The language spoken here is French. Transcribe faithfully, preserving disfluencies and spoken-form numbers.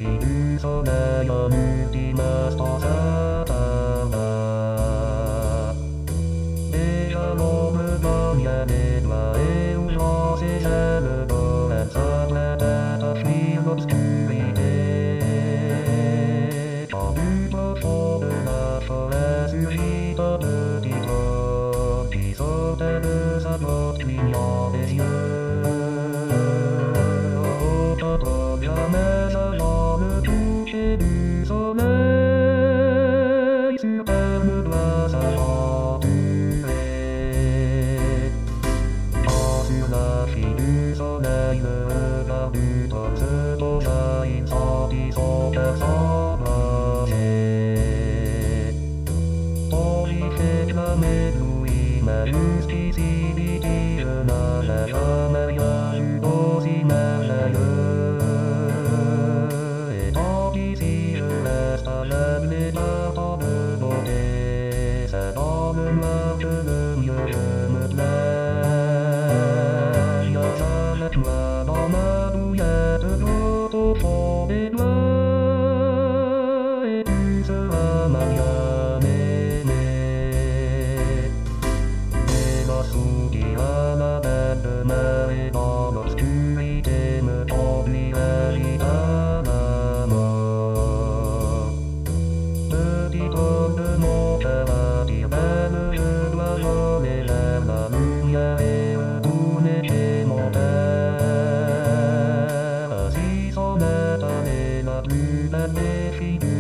fille du soleil en ultima sposata. Déjà l'on me donne des doigts et où j'en sais j'aime beau elle s'apprête à fuir l'obscurité. Quand du profond de la forêt surgit un petit homme qui sautait de sa grotte clignant des yeux. Oh, papa, jamais j'allais le toucher du soleil, sur terre me doit s'aventurer. Quand sur la fille du soleil le regard du homme se posa, il sentit son cœur s'embraser. Oh, j'y fais clamer Louis, mais jusqu'ici, dit-il, je n'avais jamais rien vu d'aussi merveilleux. Et tant qu'ici je reste aveuglé par tant de beauté, c'est dans le noir que le mieux je me plais. Avec moi dans ma bouillette d'eau au fond des doigts, et tu seras ma bien-aimée. Et ma soupir à ma bête de mer et dans l'obscurité me conduirait vite à ma mort. Petit homme de mon cœur attire belle, je dois voler vers la lumière et retourner chez mon père. Si son est allée la plus belle des filles du